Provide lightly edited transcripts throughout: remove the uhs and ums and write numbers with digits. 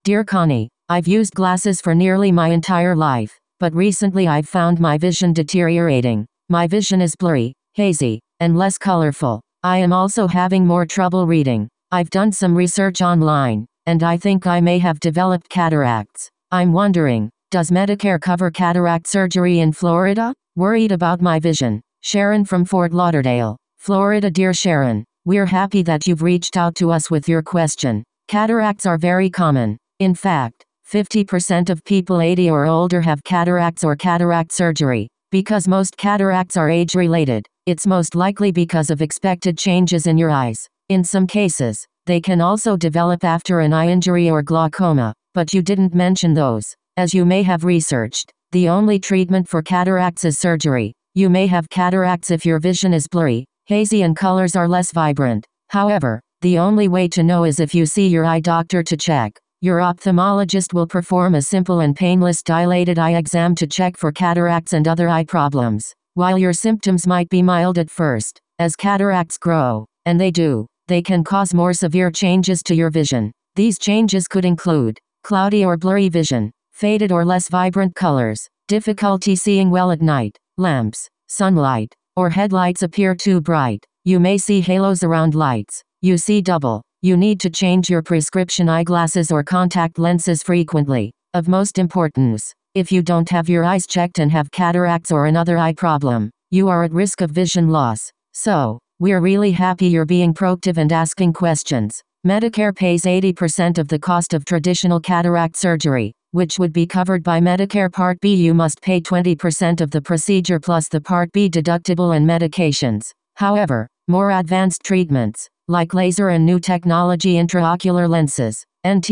Dear Connie, I've used glasses for nearly my entire life, but recently I've found my vision deteriorating. My vision is blurry, hazy, and less colorful. I am also having more trouble reading. I've done some research online, and I think I may have developed cataracts. I'm wondering, does Medicare cover cataract surgery in Florida? Worried about my vision. Sharon from Fort Lauderdale, Florida. Dear Sharon, we're happy that you've reached out to us with your question. Cataracts are very common. In fact, 50% of people 80 or older have cataracts or cataract surgery. Because most cataracts are age-related, it's most likely because of expected changes in your eyes. In some cases, they can also develop after an eye injury or glaucoma, but you didn't mention those. As you may have researched, the only treatment for cataracts is surgery. You may have cataracts if your vision is blurry, hazy, and colors are less vibrant. However, the only way to know is if you see your eye doctor to check. Your ophthalmologist will perform a simple and painless dilated eye exam to check for cataracts and other eye problems. While your symptoms might be mild at first, as cataracts grow, and they do, they can cause more severe changes to your vision. These changes could include cloudy or blurry vision, faded or less vibrant colors, difficulty seeing well at night, lamps, sunlight, or headlights appear too bright. You may see halos around lights. You see double. You need to change your prescription eyeglasses or contact lenses frequently. Of most importance, if you don't have your eyes checked and have cataracts or another eye problem, you are at risk of vision loss. So, we're really happy you're being proactive and asking questions. Medicare pays 80% of the cost of traditional cataract surgery, which would be covered by Medicare Part B. You must pay 20% of the procedure plus the Part B deductible and medications. However, more advanced treatments, like laser and new technology intraocular lenses,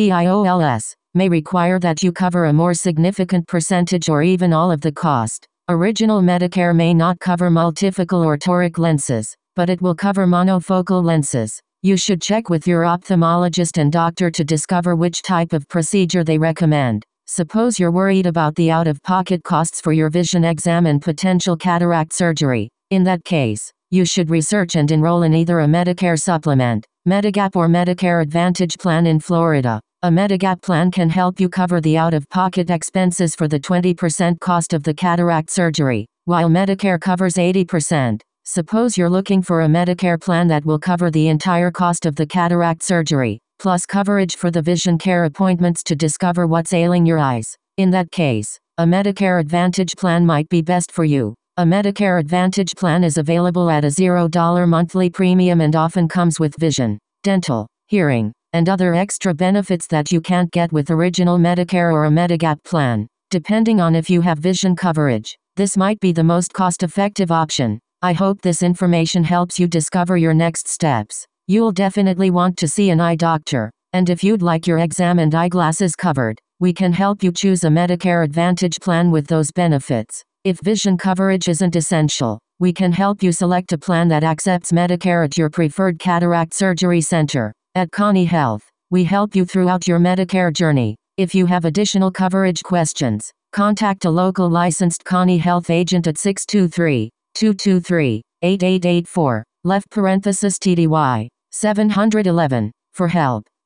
NTIOLs, may require that you cover a more significant percentage or even all of the cost. Original Medicare may not cover multifocal or toric lenses, but it will cover monofocal lenses. You should check with your ophthalmologist and doctor to discover which type of procedure they recommend. Suppose you're worried about the out-of-pocket costs for your vision exam and potential cataract surgery. In that case, you should research and enroll in either a Medicare supplement, Medigap, or Medicare Advantage plan in Florida. A Medigap plan can help you cover the out-of-pocket expenses for the 20% cost of the cataract surgery, while Medicare covers 80%. Suppose you're looking for a Medicare plan that will cover the entire cost of the cataract surgery, plus coverage for the vision care appointments to discover what's ailing your eyes. In that case, a Medicare Advantage plan might be best for you. A Medicare Advantage plan is available at a $0 monthly premium and often comes with vision, dental, hearing, and other extra benefits that you can't get with original Medicare or a Medigap plan. Depending on if you have vision coverage, this might be the most cost-effective option. I hope this information helps you discover your next steps. You'll definitely want to see an eye doctor, and if you'd like your exam and eyeglasses covered, we can help you choose a Medicare Advantage plan with those benefits. If vision coverage isn't essential, we can help you select a plan that accepts Medicare at your preferred cataract surgery center. At Connie Health, we help you throughout your Medicare journey. If you have additional coverage questions, contact a local licensed Connie Health agent at 623-223-8884, left parenthesis TDY, 711, for help.